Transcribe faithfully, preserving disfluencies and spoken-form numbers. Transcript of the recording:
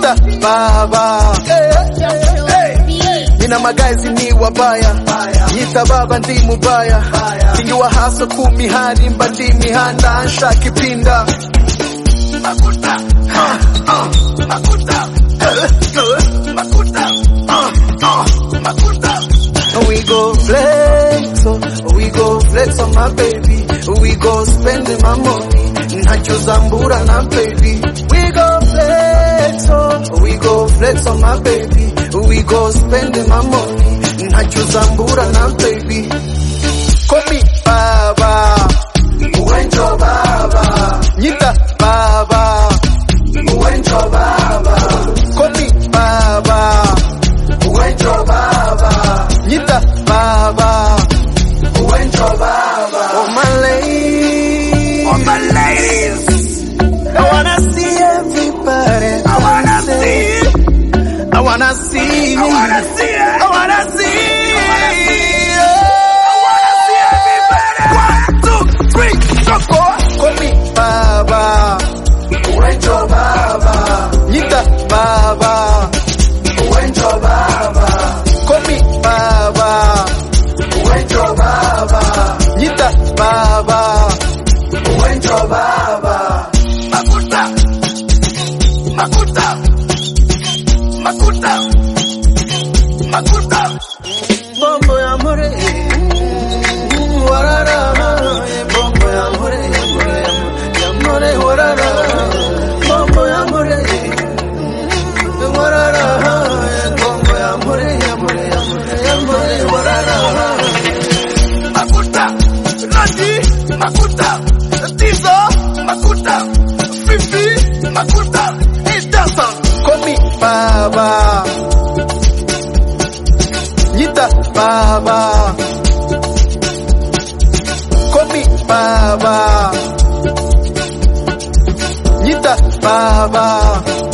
Nita baba. Nina magazi ni wabaya. Nita baba ndi mubaya. Tingi wa haso kumi hadi mbandi mihanda ansha kipinda. Makuta, uh, uh, makuta, uh, uh, makuta, uh, uh, makuta. We go flex, oh, we go flex on my baby. We go spend my money. Nacho Zambura na baby. We go flex, oh, we go flex on my baby. We go spend my money. Nacho Zambura na baby. Call me baba. Uwencho baba. Nita baba. Uwencho baba. Call me baba. Uwencho baba. Nita baba. Uwencho baba. Oh my ladies. Oh my ladies. I wanna see everybody. I wanna see. I wanna see. I wanna see. I wanna see. Call me baba. Uwencho baba. Nita baba. Uwencho baba. Call me baba. Uwencho baba. Nita baba. Uwencho baba. Makuta. Makuta. Makuta. Makuta. Bombo ya more. Warara. Bombo ya more. Ya more warara. Bombo ya more. Warara. Bombo ya more. Ya more ya more ya more warara. Makuta. Randy. Makuta. Tizo. Makuta. Fifi. Makuta. Idasa. Call me baba. Nita baba. Call me baba. Nita baba.